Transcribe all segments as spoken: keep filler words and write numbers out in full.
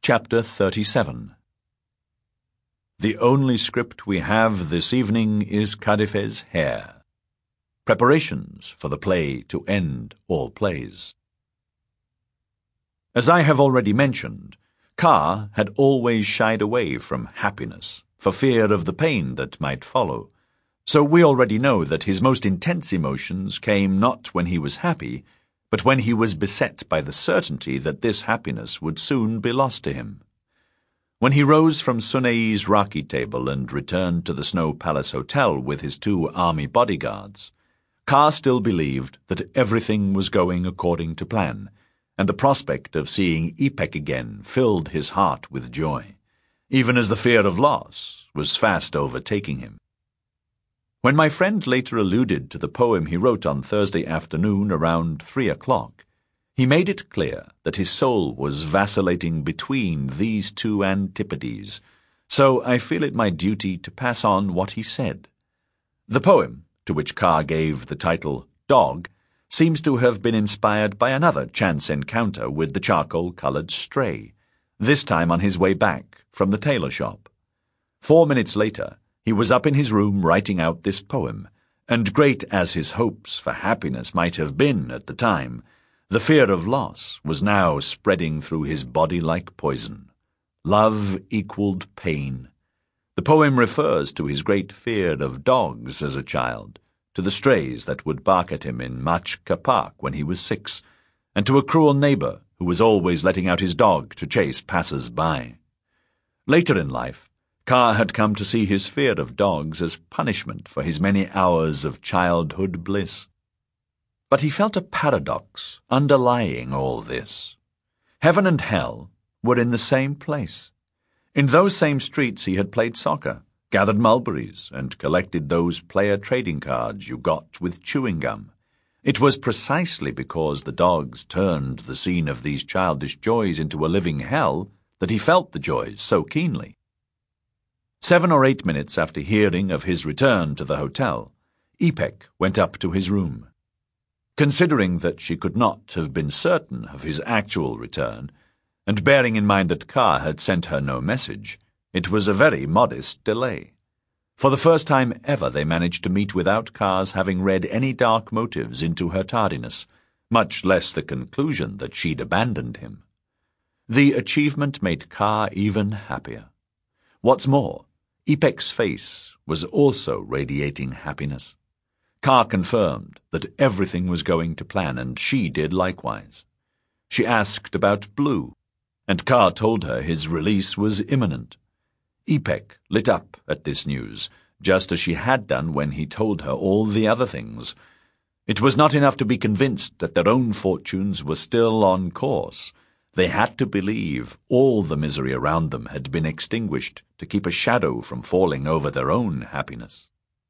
Chapter thirty-seven. The only script we have this evening is Kadife's hair. Preparations for the play to end all plays. As I have already mentioned, Kaa had always shied away from happiness for fear of the pain that might follow, so we already know that his most intense emotions came not when he was happy, but when he was beset by the certainty that this happiness would soon be lost to him. When he rose from Sunei's Raki table and returned to the Snow Palace Hotel with his two army bodyguards, Kaa still believed that everything was going according to plan, and the prospect of seeing Ipek again filled his heart with joy, even as the fear of loss was fast overtaking him. When my friend later alluded to the poem he wrote on Thursday afternoon around three o'clock, he made it clear that his soul was vacillating between these two antipodes, so I feel it my duty to pass on what he said. The poem, to which Kaa gave the title Dog, seems to have been inspired by another chance encounter with the charcoal-coloured stray, this time on his way back from the tailor shop. Four minutes later, he was up in his room writing out this poem, and great as his hopes for happiness might have been at the time, the fear of loss was now spreading through his body like poison. Love equaled pain. The poem refers to his great fear of dogs as a child, to the strays that would bark at him in Machka Park when he was six, and to a cruel neighbour who was always letting out his dog to chase passers-by. Later in life, Kaa had come to see his fear of dogs as punishment for his many hours of childhood bliss. But he felt a paradox underlying all this. Heaven and hell were in the same place. In those same streets he had played soccer, gathered mulberries, and collected those player trading cards you got with chewing gum. It was precisely because the dogs turned the scene of these childish joys into a living hell that he felt the joys so keenly. Seven or eight minutes after hearing of his return to the hotel, Ipek went up to his room. Considering that she could not have been certain of his actual return, and bearing in mind that Kaa had sent her no message, it was a very modest delay. For the first time ever they managed to meet without Kaa's having read any dark motives into her tardiness, much less the conclusion that she'd abandoned him. The achievement made Kaa even happier. What's more, Ipek's face was also radiating happiness. Kaa confirmed that everything was going to plan, and she did likewise. She asked about Blue, and Kaa told her his release was imminent. Ipek lit up at this news, just as she had done when he told her all the other things. It was not enough to be convinced that their own fortunes were still on course. They had to believe all the misery around them had been extinguished to keep a shadow from falling over their own happiness.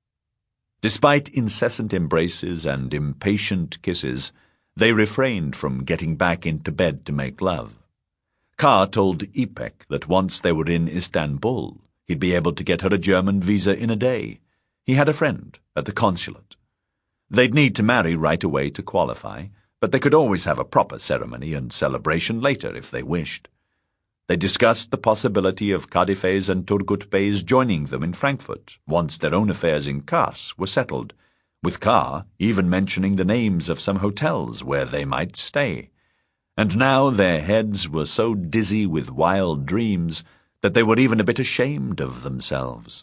Despite incessant embraces and impatient kisses, they refrained from getting back into bed to make love. Kaa told Ipek that once they were in Istanbul, he'd be able to get her a German visa in a day. He had a friend at the consulate. They'd need to marry right away to qualify, but they could always have a proper ceremony and celebration later if they wished. They discussed the possibility of Kadife's and Turgut Bey's joining them in Frankfurt once their own affairs in Kars were settled, with Kaa even mentioning the names of some hotels where they might stay. And now their heads were so dizzy with wild dreams that they were even a bit ashamed of themselves.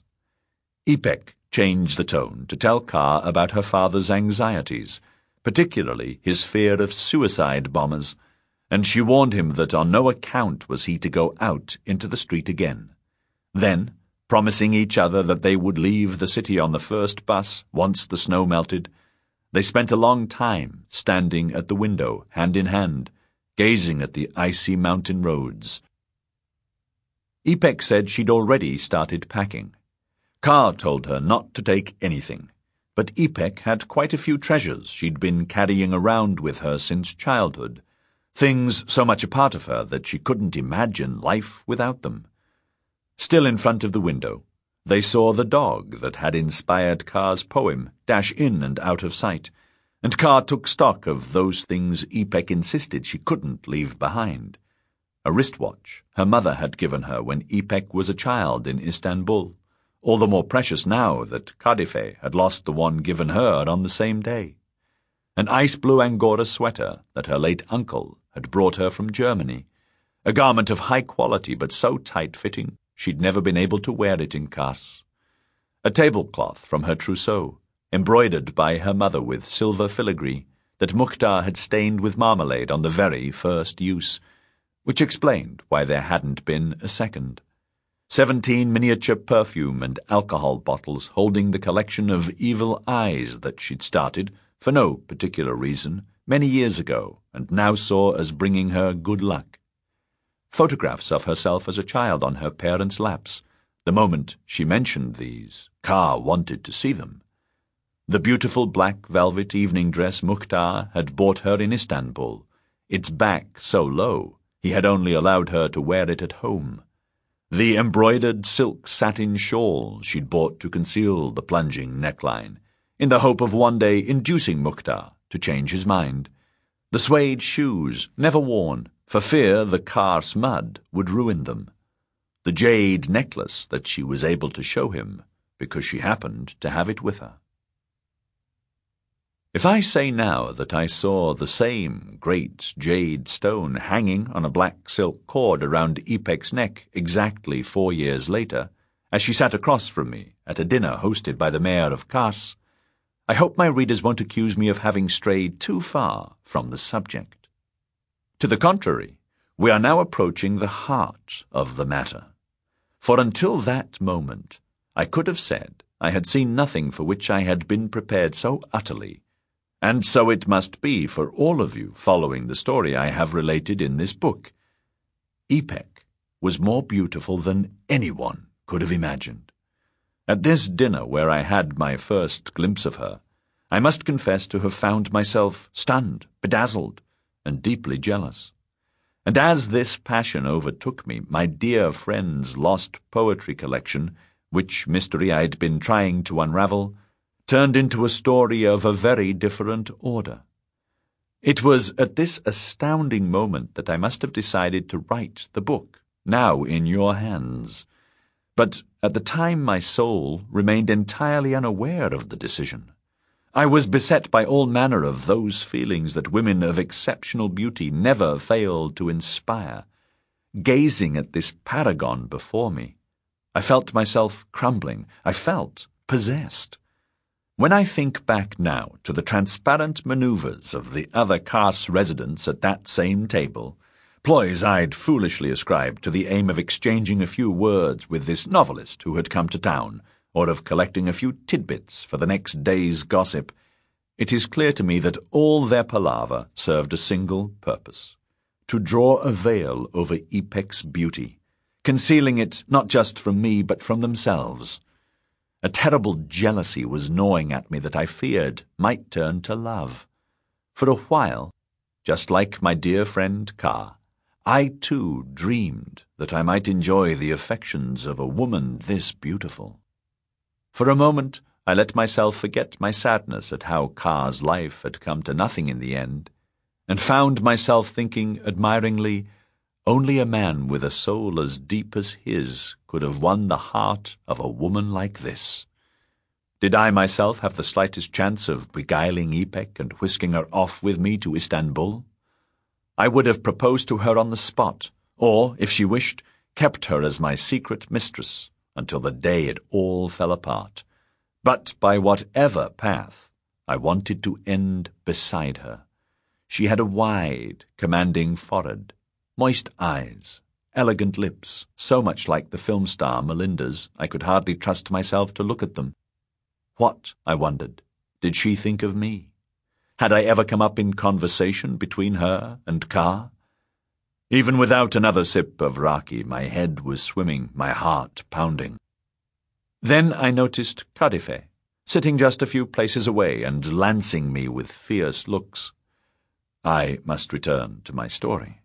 Ipek changed the tone to tell Kaa about her father's anxieties, particularly his fear of suicide bombers, and she warned him that on no account was he to go out into the street again. Then, promising each other that they would leave the city on the first bus once the snow melted, they spent a long time standing at the window, hand in hand, gazing at the icy mountain roads. Ipek said she'd already started packing. Kaa told her not to take anything, but Ipek had quite a few treasures she'd been carrying around with her since childhood, things so much a part of her that she couldn't imagine life without them. Still in front of the window, they saw the dog that had inspired Kaa's poem dash in and out of sight, and Kaa took stock of those things Ipek insisted she couldn't leave behind. a wristwatch her mother had given her when İpek was a child in Istanbul, all the more precious now that Kadife had lost the one given her on the same day. An ice-blue Angora sweater that her late uncle had brought her from Germany, a garment of high quality but so tight-fitting she'd never been able to wear it in Kars. A tablecloth from her trousseau, embroidered by her mother with silver filigree that Mukhtar had stained with marmalade on the very first use, which explained why there hadn't been a second. Seventeen miniature perfume and alcohol bottles holding the collection of evil eyes that she'd started, for no particular reason, many years ago, and now saw as bringing her good luck. Photographs of herself as a child on her parents' laps. The moment she mentioned these, Ka wanted to see them. The beautiful black velvet evening dress Mukhtar had bought her in Istanbul, its back so low he had only allowed her to wear it at home. The embroidered silk satin shawl she'd bought to conceal the plunging neckline, in the hope of one day inducing Mukhtar to change his mind. The suede shoes, never worn, for fear the Kars mud would ruin them. The jade necklace that she was able to show him, because she happened to have it with her. If I say now that I saw the same great jade stone hanging on a black silk cord around İpek's neck exactly four years later, as she sat across from me at a dinner hosted by the mayor of Kars, I hope my readers won't accuse me of having strayed too far from the subject. To the contrary, we are now approaching the heart of the matter. For until that moment, I could have said I had seen nothing for which I had been prepared so utterly, and so it must be for all of you following the story I have related in this book. İpek was more beautiful than anyone could have imagined. At this dinner where I had my first glimpse of her, I must confess to have found myself stunned, bedazzled, and deeply jealous. And as this passion overtook me, my dear friend's lost poetry collection, which mystery I'd been trying to unravel, turned into a story of a very different order. It was at this astounding moment that I must have decided to write the book, now in your hands. But at the time my soul remained entirely unaware of the decision. I was beset by all manner of those feelings that women of exceptional beauty never fail to inspire. Gazing at this paragon before me, I felt myself crumbling. I felt possessed. When I think back now to the transparent maneuvers of the other Kars residents at that same table, ploys I'd foolishly ascribed to the aim of exchanging a few words with this novelist who had come to town, or of collecting a few tidbits for the next day's gossip, it is clear to me that all their palaver served a single purpose: to draw a veil over İpek's beauty, concealing it not just from me but from themselves. A terrible jealousy was gnawing at me that I feared might turn to love. For a while, just like my dear friend Ka, I too dreamed that I might enjoy the affections of a woman this beautiful. For a moment, I let myself forget my sadness at how Ka's life had come to nothing in the end, and found myself thinking admiringly, only a man with a soul as deep as his could have won the heart of a woman like this. Did I myself have the slightest chance of beguiling İpek and whisking her off with me to Istanbul? I would have proposed to her on the spot, or, if she wished, kept her as my secret mistress until the day it all fell apart. But by whatever path, I wanted to end beside her. She had a wide, commanding forehead, moist eyes, elegant lips, so much like the film star Melinda's I could hardly trust myself to look at them. What, I wondered, did she think of me? Had I ever come up in conversation between her and Ka? Even without another sip of raki, my head was swimming, my heart pounding. Then I noticed Kadife, sitting just a few places away and lancing me with fierce looks. I must return to my story.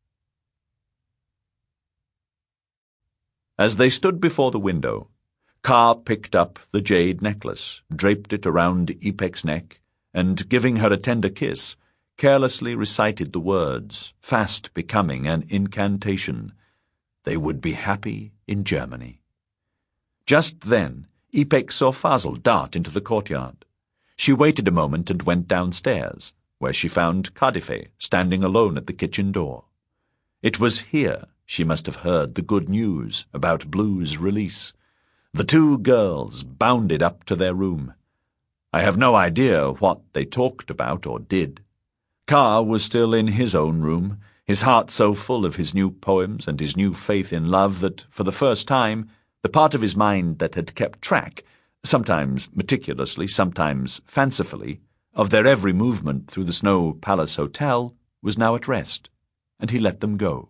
As they stood before the window, Ka picked up the jade necklace, draped it around İpek's neck, and, giving her a tender kiss, carelessly recited the words, fast becoming an incantation. They would be happy in Germany. Just then, Ipek saw Fazel dart into the courtyard. She waited a moment and went downstairs, where she found Kadife standing alone at the kitchen door. It was here she must have heard the good news about Blue's release. The two girls bounded up to their room. I have no idea what they talked about or did. Ka was still in his own room, his heart so full of his new poems and his new faith in love that, for the first time, the part of his mind that had kept track, sometimes meticulously, sometimes fancifully, of their every movement through the Snow Palace Hotel was now at rest, and he let them go.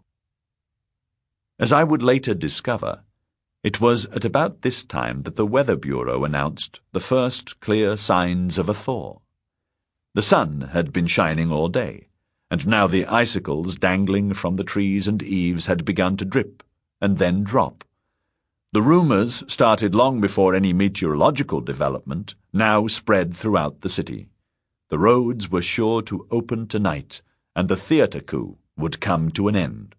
As I would later discover, it was at about this time that the Weather Bureau announced the first clear signs of a thaw. The sun had been shining all day, and now the icicles dangling from the trees and eaves had begun to drip and then drop. The rumours, started long before any meteorological development, now spread throughout the city. The roads were sure to open tonight, and the theatre coup would come to an end.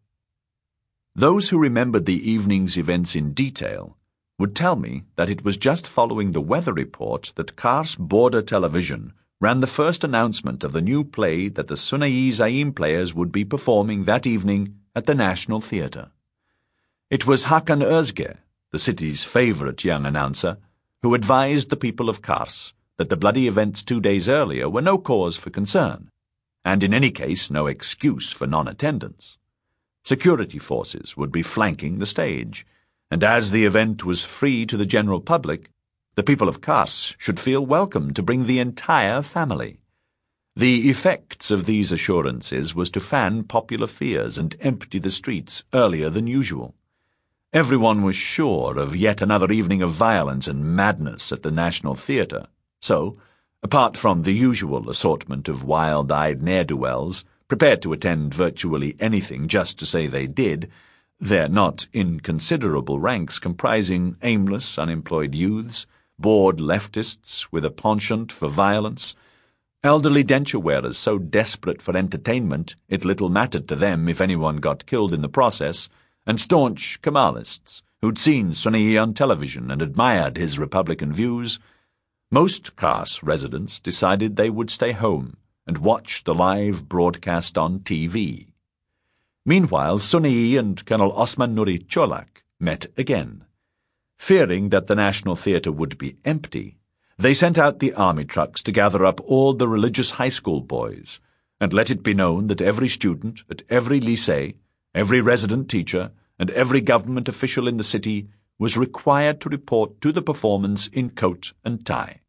Those who remembered the evening's events in detail would tell me that it was just following the weather report that Kars Border Television ran the first announcement of the new play that the Sunai Zaim players would be performing that evening at the National Theatre. It was Hakan Özge, the city's favourite young announcer, who advised the people of Kars that the bloody events two days earlier were no cause for concern, and in any case no excuse for non-attendance. Security forces would be flanking the stage, and as the event was free to the general public, the people of Kars should feel welcome to bring the entire family. The effects of these assurances was to fan popular fears and empty the streets earlier than usual. Everyone was sure of yet another evening of violence and madness at the National Theatre, so, apart from the usual assortment of wild-eyed ne'er-do-wells, prepared to attend virtually anything just to say they did, their not inconsiderable ranks comprising aimless, unemployed youths, bored leftists with a penchant for violence, elderly denture-wearers so desperate for entertainment it little mattered to them if anyone got killed in the process, and staunch Kemalists who'd seen Sunai on television and admired his Republican views. Most Kars residents decided they would stay home and watch the live broadcast on T V. Meanwhile, Sunai and Colonel Osman Nuri Cholak met again. Fearing that the National Theatre would be empty, they sent out the army trucks to gather up all the religious high school boys, and let it be known that every student at every lycée, every resident teacher, and every government official in the city was required to report to the performance in coat and tie.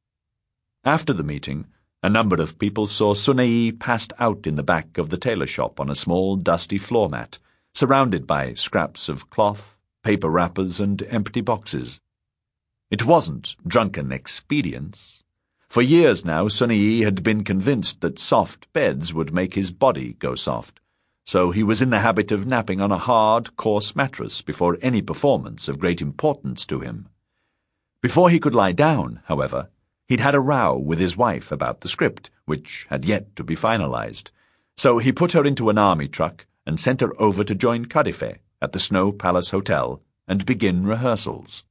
After the meeting, a number of people saw Sunai passed out in the back of the tailor shop on a small, dusty floor mat, surrounded by scraps of cloth, paper wrappers, and empty boxes. It wasn't drunken expedience. For years now, Sunai had been convinced that soft beds would make his body go soft, so he was in the habit of napping on a hard, coarse mattress before any performance of great importance to him. Before he could lie down, however, he'd had a row with his wife about the script, which had yet to be finalized, so he put her into an army truck and sent her over to join Kadife at the Snow Palace Hotel and begin rehearsals.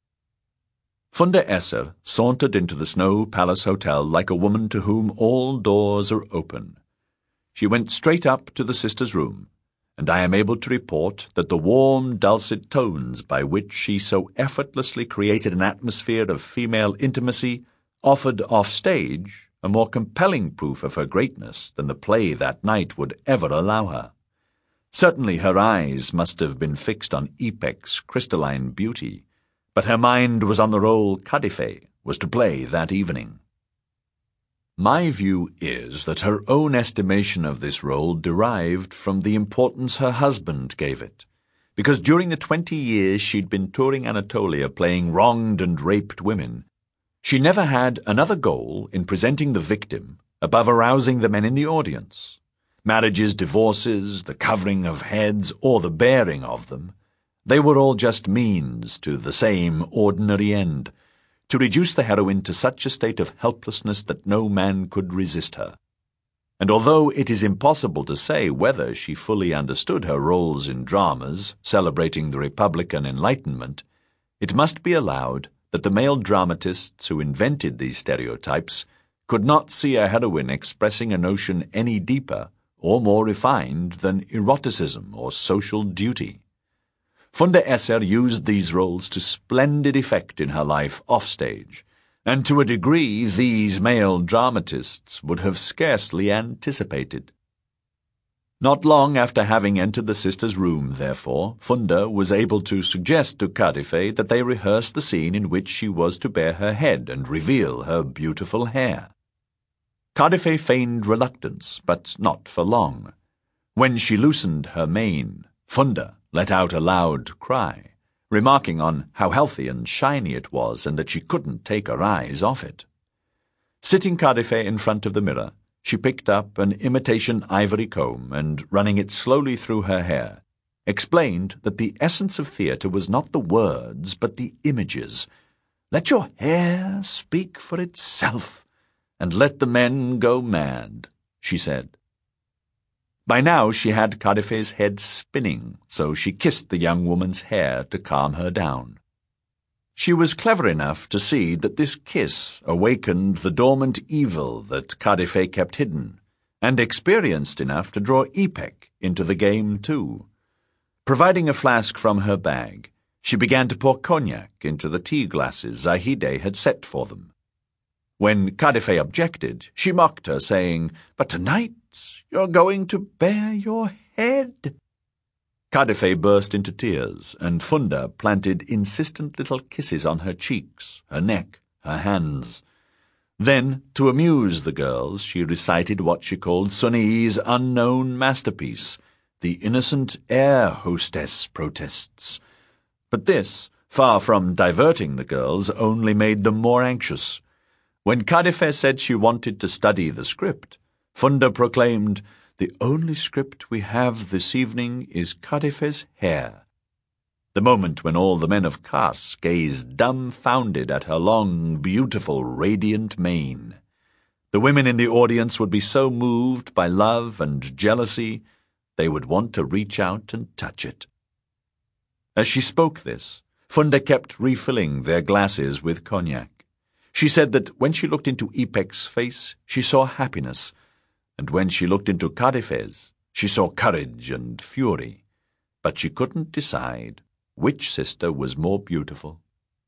Funda Esser sauntered into the Snow Palace Hotel like a woman to whom all doors are open. She went straight up to the sisters' room, and I am able to report that the warm, dulcet tones by which she so effortlessly created an atmosphere of female intimacy offered off-stage a more compelling proof of her greatness than the play that night would ever allow her. Certainly her eyes must have been fixed on Ipek's crystalline beauty, but her mind was on the role Kadife was to play that evening. My view is that her own estimation of this role derived from the importance her husband gave it, because during the twenty years she'd been touring Anatolia playing wronged and raped women, she never had another goal in presenting the victim above arousing the men in the audience. Marriages, divorces, the covering of heads, or the bearing of them, they were all just means to the same ordinary end, to reduce the heroine to such a state of helplessness that no man could resist her. and although it is impossible to say whether she fully understood her roles in dramas celebrating the Republican Enlightenment, it must be allowed that the male dramatists who invented these stereotypes could not see a heroine expressing a notion any deeper or more refined than eroticism or social duty. Funda Esser used these roles to splendid effect in her life offstage, and to a degree these male dramatists would have scarcely anticipated. Not long after having entered the sisters' room, therefore, Funda was able to suggest to Cadife that they rehearse the scene in which she was to bare her head and reveal her beautiful hair. Cadife feigned reluctance, but not for long. When she loosened her mane, Funda let out a loud cry, remarking on how healthy and shiny it was and that she couldn't take her eyes off it. Sitting Cadife in front of the mirror, she picked up an imitation ivory comb and, running it slowly through her hair, explained that the essence of theatre was not the words but the images. "Let your hair speak for itself, and let the men go mad," she said. By now she had Cadife's head spinning, so she kissed the young woman's hair to calm her down. She was clever enough to see that this kiss awakened the dormant evil that Cadife kept hidden, and experienced enough to draw Ipek into the game too. Providing a flask from her bag, she began to pour cognac into the tea glasses Zahide had set for them. When Cadife objected, she mocked her, saying, "But tonight you're going to bare your head." Cadife burst into tears, and Funda planted insistent little kisses on her cheeks, her neck, her hands. Then, to amuse the girls, she recited what she called Sunni's unknown masterpiece, The Innocent Air Hostess Protests. But this, far from diverting the girls, only made them more anxious. When Cadife said she wanted to study the script, Funda proclaimed, "The only script we have this evening is Cadife's hair." The moment when all the men of Kars gazed dumbfounded at her long, beautiful, radiant mane. The women in the audience would be so moved by love and jealousy, they would want to reach out and touch it. As she spoke this, Funda kept refilling their glasses with cognac. She said that when she looked into Ipek's face, she saw happiness, and when she looked into Cadife's, she saw courage and fury, but she couldn't decide which sister was more beautiful.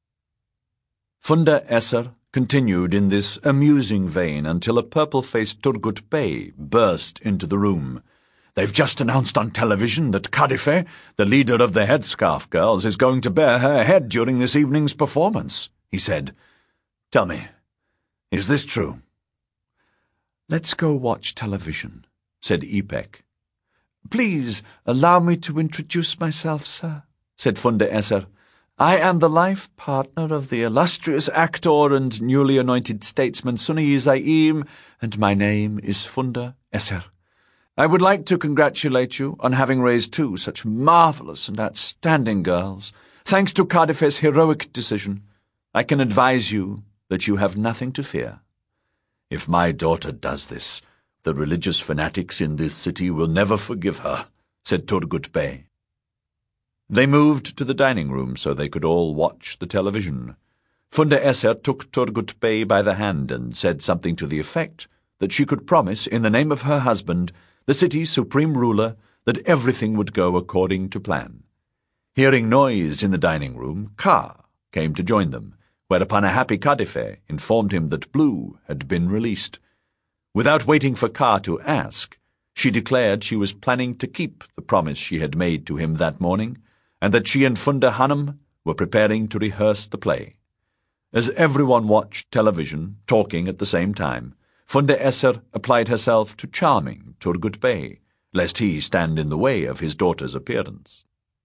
Funda Esser continued in this amusing vein until a purple-faced Turgut Bey burst into the room. "They've just announced on television that Cadife, the leader of the Headscarf Girls, is going to bare her head during this evening's performance," he said. "Tell me, is this true?" "Let's go watch television," said Ipek. "Please allow me to introduce myself, sir," said Funda Esser. "I am the life partner of the illustrious actor and newly anointed statesman Sunni Zaim, and my name is Funda Esser. I would like to congratulate you on having raised two such marvelous and outstanding girls. Thanks to Cadife's heroic decision, I can advise you that you have nothing to fear. If my daughter does this, the religious fanatics in this city will never forgive her," said Turgut Bey. They moved to the dining room so they could all watch the television. Funda Esser took Turgut Bey by the hand and said something to the effect that she could promise, in the name of her husband, the city's supreme ruler, that everything would go according to plan. Hearing noise in the dining room, Ka came to join them, whereupon a happy Cadife informed him that Blue had been released. Without waiting for Ka to ask, she declared she was planning to keep the promise she had made to him that morning, and that she and Funda Hanum were preparing to rehearse the play. As everyone watched television, talking at the same time, Funda Esser applied herself to charming Turgut Bey, lest he stand in the way of his daughter's appearance.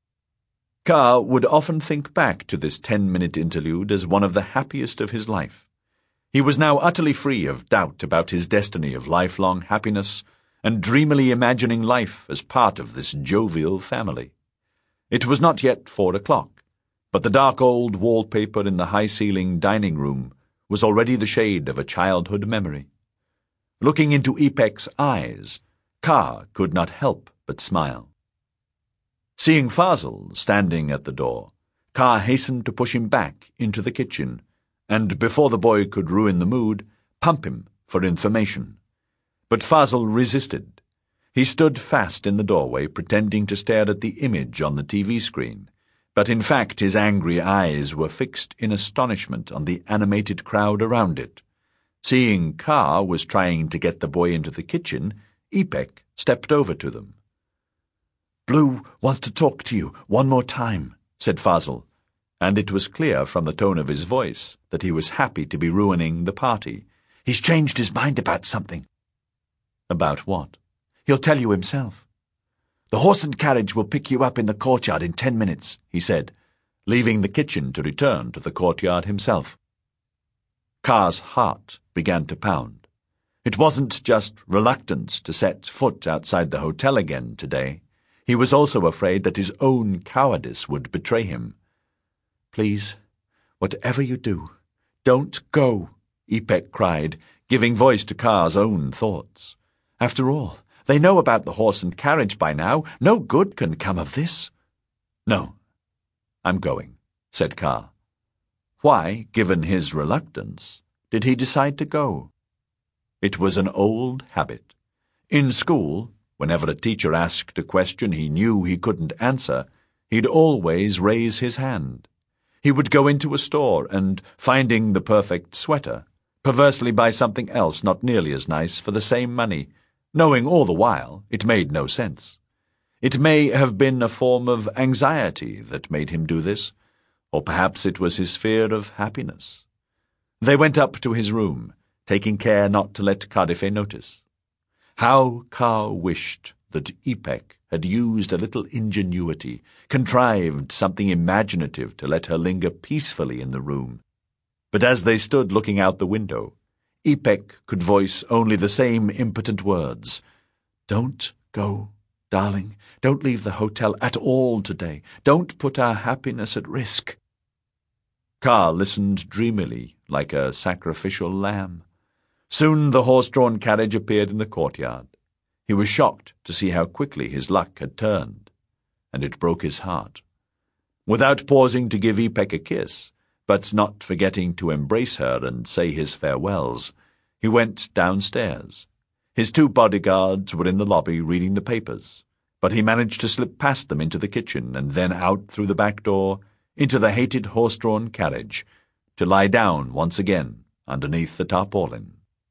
Ka would often think back to this ten-minute interlude as one of the happiest of his life. He was now utterly free of doubt about his destiny of lifelong happiness, and dreamily imagining life as part of this jovial family. It was not yet four o'clock, but the dark old wallpaper in the high-ceiling dining room was already the shade of a childhood memory. Looking into Ipek's eyes, Kaa could not help but smile. Seeing Fazil standing at the door, Kaa hastened to push him back into the kitchen, and before the boy could ruin the mood, pump him for information. But Fazil resisted. He stood fast in the doorway, pretending to stare at the image on the T V screen, but in fact his angry eyes were fixed in astonishment on the animated crowd around it. Seeing Kaa was trying to get the boy into the kitchen, Ipek stepped over to them. "Blue wants to talk to you one more time," said Fazil, and it was clear from the tone of his voice that he was happy to be ruining the party. "He's changed his mind about something." "About what?" "He'll tell you himself." "The horse and carriage will pick you up in the courtyard in ten minutes, he said, leaving the kitchen to return to the courtyard himself. Kaa's heart began to pound. It wasn't just reluctance to set foot outside the hotel again today. He was also afraid that his own cowardice would betray him. "Please, whatever you do, don't go," Ipek cried, giving voice to Kaa's own thoughts. "After all, they know about the horse and carriage by now. No good can come of this." "No, I'm going," said Kaa. Why, given his reluctance, did he decide to go? It was an old habit. In school, whenever a teacher asked a question he knew he couldn't answer, he'd always raise his hand. He would go into a store and, finding the perfect sweater, perversely buy something else not nearly as nice for the same money, knowing all the while it made no sense. It may have been a form of anxiety that made him do this, or perhaps it was his fear of happiness. They went up to his room, taking care not to let Kadife notice. How Kaa wished that Ipek had used a little ingenuity, contrived something imaginative to let her linger peacefully in the room. But as they stood looking out the window, Ipek could voice only the same impotent words. "Don't go, darling. Don't leave the hotel at all today. Don't put our happiness at risk." Kaa listened dreamily, like a sacrificial lamb. Soon the horse-drawn carriage appeared in the courtyard. He was shocked to see how quickly his luck had turned, and it broke his heart. Without pausing to give Ipek a kiss, but not forgetting to embrace her and say his farewells, he went downstairs. His two bodyguards were in the lobby reading the papers, but he managed to slip past them into the kitchen and then out through the back door into the hated horse-drawn carriage, to lie down once again underneath the tarpaulin.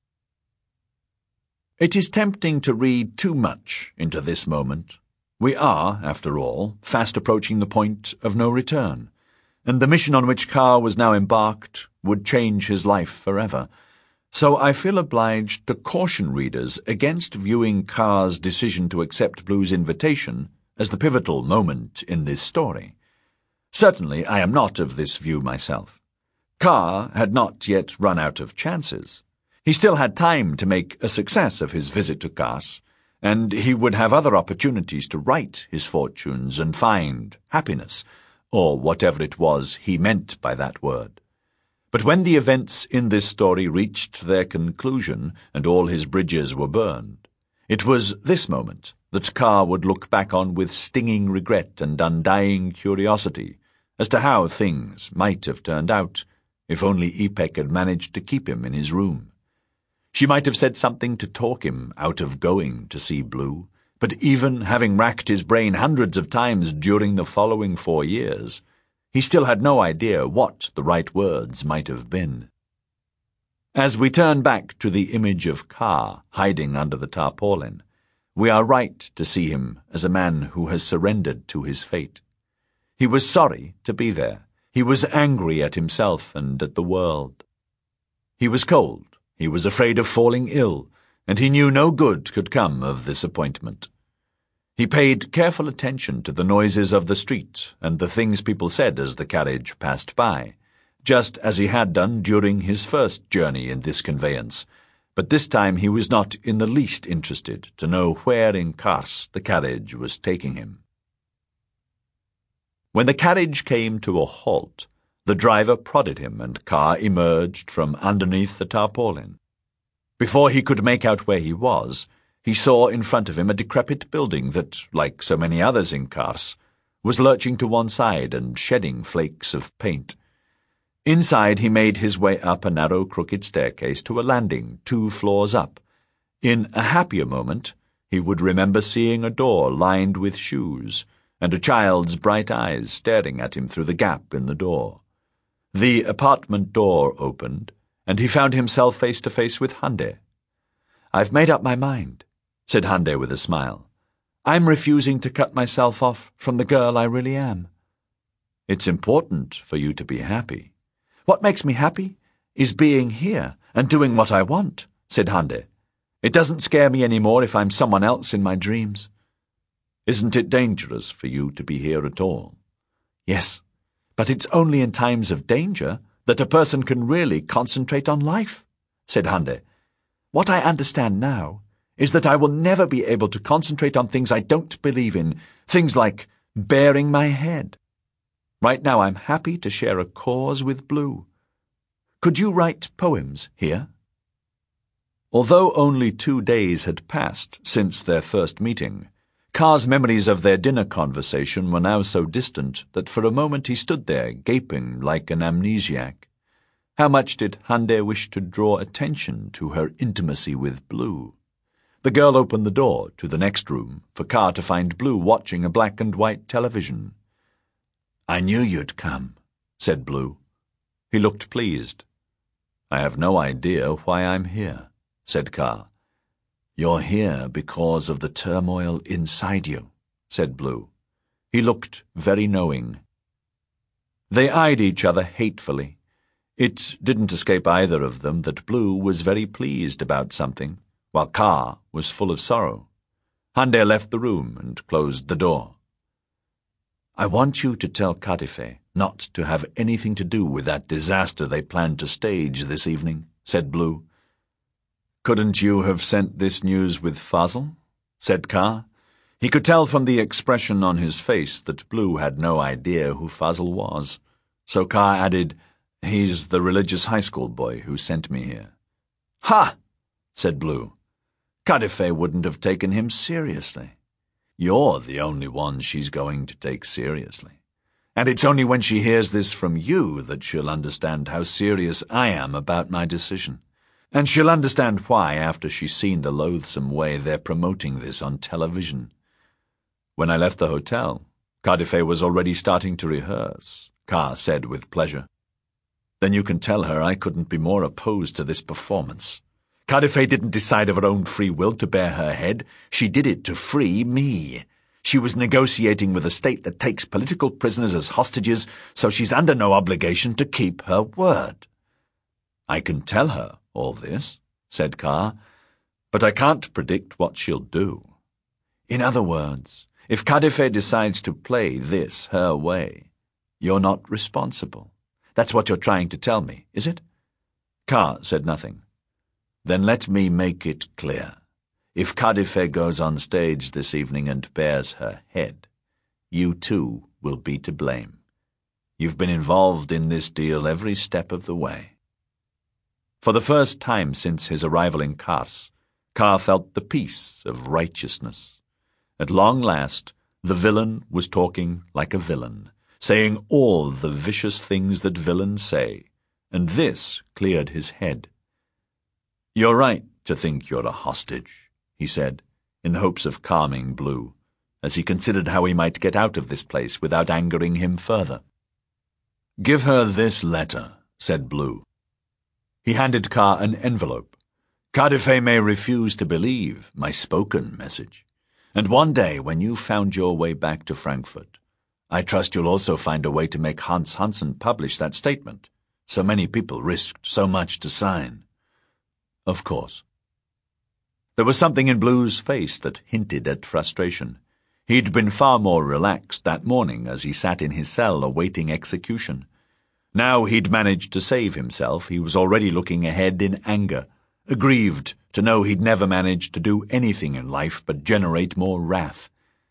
It is tempting to read too much into this moment. We are, after all, fast approaching the point of no return, and the mission on which Kaa was now embarked would change his life forever. So I feel obliged to caution readers against viewing Kaa's decision to accept Blue's invitation as the pivotal moment in this story. Certainly I am not of this view myself. Kaa had not yet run out of chances. He still had time to make a success of his visit to Kars, and he would have other opportunities to right his fortunes and find happiness, or whatever it was he meant by that word. But when the events in this story reached their conclusion and all his bridges were burned, it was this moment that Kaa would look back on with stinging regret and undying curiosity as to how things might have turned out if only Ipek had managed to keep him in his room. She might have said something to talk him out of going to see Blue, but even having racked his brain hundreds of times during the following four years, he still had no idea what the right words might have been. As we turn back to the image of Kaa hiding under the tarpaulin, we are right to see him as a man who has surrendered to his fate. He was sorry to be there. He was angry at himself and at the world. He was cold. He was afraid of falling ill, and he knew no good could come of this appointment. He paid careful attention to the noises of the street and the things people said as the carriage passed by, just as he had done during his first journey in this conveyance, but this time he was not in the least interested to know where in Kars the carriage was taking him. When the carriage came to a halt, the driver prodded him and Kaa emerged from underneath the tarpaulin. Before he could make out where he was, he saw in front of him a decrepit building that, like so many others in Kars, was lurching to one side and shedding flakes of paint. Inside he made his way up a narrow crooked staircase to a landing two floors up. In a happier moment, he would remember seeing a door lined with shoes, and a child's bright eyes staring at him through the gap in the door. The apartment door opened, and he found himself face to face with Hande. "I've made up my mind," said Hande with a smile. "I'm refusing to cut myself off from the girl I really am." "It's important for you to be happy." "What makes me happy is being here and doing what I want," said Hande. "It doesn't scare me any more if I'm someone else in my dreams." "Isn't it dangerous for you to be here at all?" "Yes, but it's only in times of danger that a person can really concentrate on life," said Hande. "What I understand now is that I will never be able to concentrate on things I don't believe in, things like bearing my head. Right now I'm happy to share a cause with Blue. Could you write poems here?" Although only two days had passed since their first meeting, Car's memories of their dinner conversation were now so distant that for a moment he stood there, gaping like an amnesiac. How much did Hande wish to draw attention to her intimacy with Blue? The girl opened the door to the next room for Car to find Blue watching a black and white television. "I knew you'd come," said Blue. He looked pleased. "I have no idea why I'm here," said Car. "You're here because of the turmoil inside you," said Blue. He looked very knowing. They eyed each other hatefully. It didn't escape either of them that Blue was very pleased about something, while Car was full of sorrow. Hande left the room and closed the door. "I want you to tell Kadife not to have anything to do with that disaster they planned to stage this evening," said Blue. "Couldn't you have sent this news with Fazl?" said Car. He could tell from the expression on his face that Blue had no idea who Fazl was. So Car added, "He's the religious high school boy who sent me here." "Ha!" said Blue. "Kadife wouldn't have taken him seriously. You're the only one she's going to take seriously. And it's only when she hears this from you that she'll understand how serious I am about my decision. And she'll understand why after she's seen the loathsome way they're promoting this on television." When I left the hotel, Kadife was already starting to rehearse, Car said with pleasure. "Then you can tell her I couldn't be more opposed to this performance. Kadife didn't decide of her own free will to bare her head. She did it to free me. She was negotiating with a state that takes political prisoners as hostages, so she's under no obligation to keep her word." "I can tell her all this," said Car, "but I can't predict what she'll do. In other words, if Kadife decides to play this her way, you're not responsible. That's what you're trying to tell me, is it?" Car said nothing. "Then let me make it clear. If Kadife goes on stage this evening and bares her head, you too will be to blame. You've been involved in this deal every step of the way." For the first time since his arrival in Kars, Car felt the peace of righteousness. At long last, the villain was talking like a villain, saying all the vicious things that villains say, and this cleared his head. "You're right to think you're a hostage," he said, in the hopes of calming Blue, as he considered how he might get out of this place without angering him further. "Give her this letter," said Blue. He handed Car an envelope. "Kadife may refuse to believe my spoken message, and one day when you've found your way back to Frankfurt, I trust you'll also find a way to make Hans Hansen publish that statement so many people risked so much to sign." "Of course." There was something in Blue's face that hinted at frustration. He'd been far more relaxed that morning as he sat in his cell awaiting execution. Now he'd managed to save himself, he was already looking ahead in anger, aggrieved to know he'd never managed to do anything in life but generate more wrath.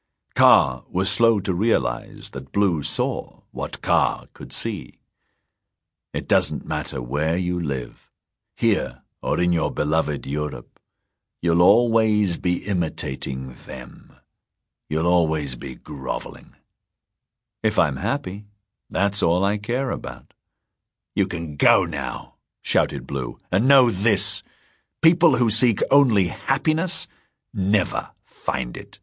Car was slow to realize that Blue saw what Car could see. "It doesn't matter where you live. Here or in your beloved Europe, you'll always be imitating them. You'll always be groveling. If I'm happy, that's all I care about." "You can go now," shouted Blue, "and know this. People who seek only happiness never find it."